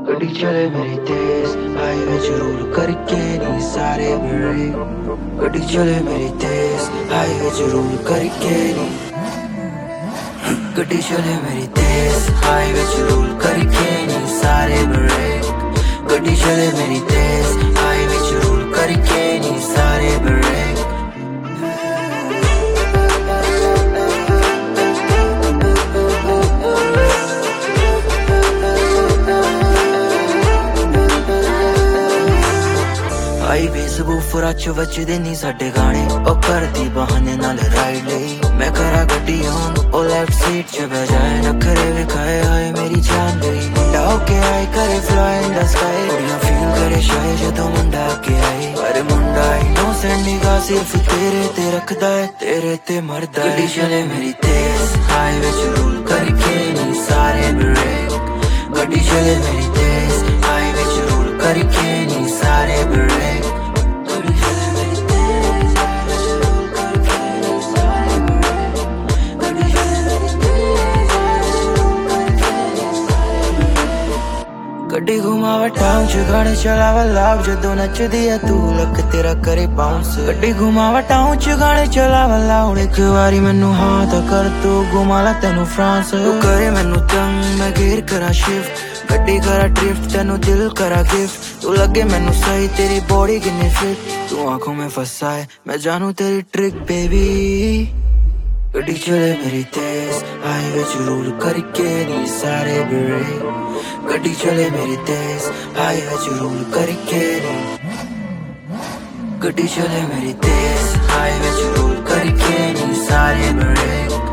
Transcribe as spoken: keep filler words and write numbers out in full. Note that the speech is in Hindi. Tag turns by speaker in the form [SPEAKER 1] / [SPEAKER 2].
[SPEAKER 1] गड्डी चले मेरी तेज हाईवे च रूल करके नी सारे ब्रेक। गड्डी चले मेरी तेज हाईवे च रूल करके नी। गड्डी चले मेरी तेज हाईवे च रूल करके नी सारे ब्रेक। गड्डी चले मेरी तेज हाईवे च रूल करके नी सारे ब्रेक। हाईवे सबूफर च बजदे नी साडे गाने ओ करदी बहाने नाल राइड लई। मैं करा गड्डी ऑन ओ लेफ्ट सीट च बह जाए नखरे विखाए हाय मेरी जान गई। मुंडा होके आए करे फ्लाई इन द स्काई कुड़ियां फील करे शाय जदों मुंडा के आए। पर मुंडा इनोसेंट निगाह सिर्फ तेरे ते रखदा है तेरे ते मरदा है। गड्डी चले मेरी तेज हाईवे च रूल करके नी सारे ब्रेक। गड्डी चले मेरी तेज हाईवे च रूल करके नी सारे ब्रेक। गड्डी घुमावा टाउन च गाने चलावा लाभ जदों नचदी है तू लक तेरा करे बाउंस। गड्डी घुमावा टाउन च गाने चलावा लाउड एक बारी मैनू हाँ तो कर तू घुमा ला तेनू फ्रांस। तू करे मैनू तंग मैं गेर करा शिफ्ट गड्डी करा ड्रिफ्ट तेनू दिल करा गिफ्ट। तू लगे मैनू सही तेरी बॉडी कितनी फिट तू आंखों में फंसा है मैं जानू तेरी ट्रिक बेबी। गड्डी चले मेरी तेज हाईवे च रूल करके नी सारे ब्रेक। गड्डी चले मेरी तेज हाईवे च रूल करके नी। गड्डी चले मेरी तेज हाईवे च रूल करके नी सारे ब्रेक।